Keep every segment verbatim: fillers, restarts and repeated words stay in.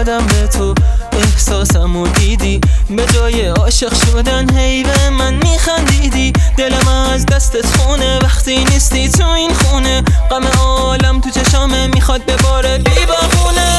دادم به تو، احساسمو دیدی، به جای عاشق شدن هی به من میخندیدی. دلم از دستت خونه وقتی نیستی تو این خونه، غم عالم تو چشامه میخواد بباره بی بهونه.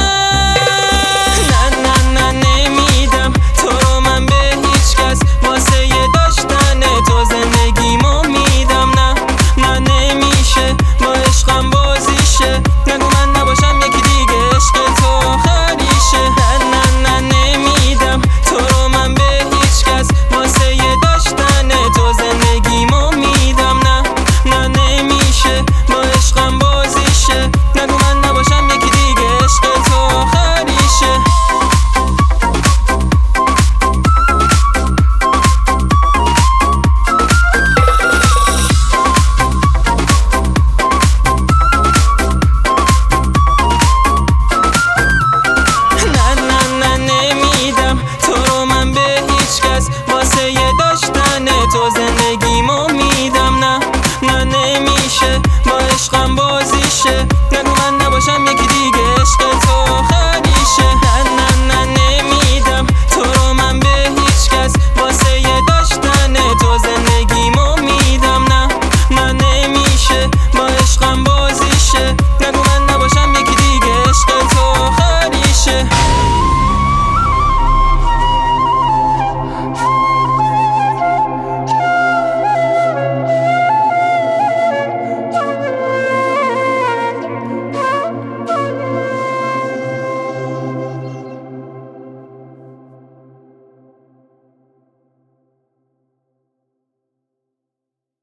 نه نه نه نمیدم تو رو من به هیچ کس، واسه یه داشتن تو زندگیمو میدم. نه نه نمیشه با عشقم بازیشه، نگو من نباشم یکی دیگه عشق تو آخریشه. نه نه نه نمیدم تو رو من به هیچ کس، واسه یه داشتن تو زندگیمو میدم. نه نه نمیشه با عشقم بازیشه، نگو من نباشم یکی دیگه عشق تو آخریشه. واسه یه داشتن تو زندگیمو میدم. نه نه نمیشه با عشقم بازیشه، نگو